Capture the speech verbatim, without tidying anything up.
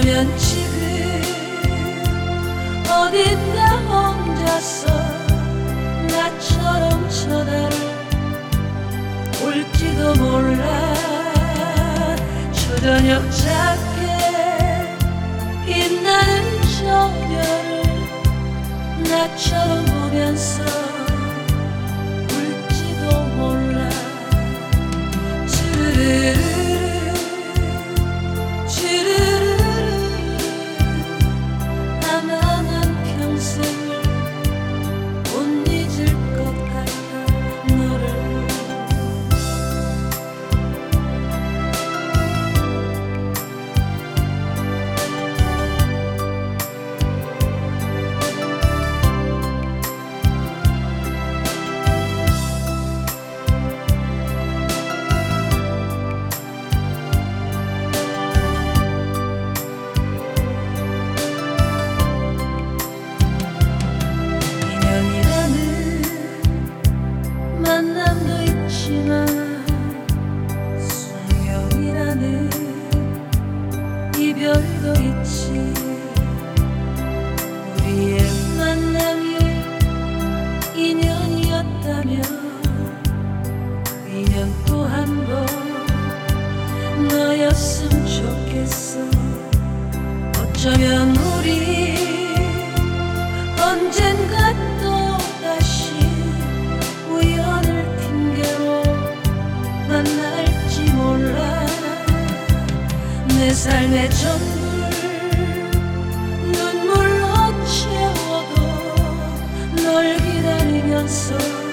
어쩌면 지금 어딘가 혼자서 나처럼 전화를 올지도 몰라. 저저녁 작게 빛나는 저별을 나처럼 보면서 울지도 몰라. 주르르 만남도 있지만 수명이라는 이별도 있지. 우리의 만남이 인연이었다면 그 인연 또 한 번 너였으면 좋겠어. 어쩌면 우리 언젠가 또다시 우연을 핑계로 만날지 몰라. 내 삶의 전부를 눈물로 채워도 널 기다리면서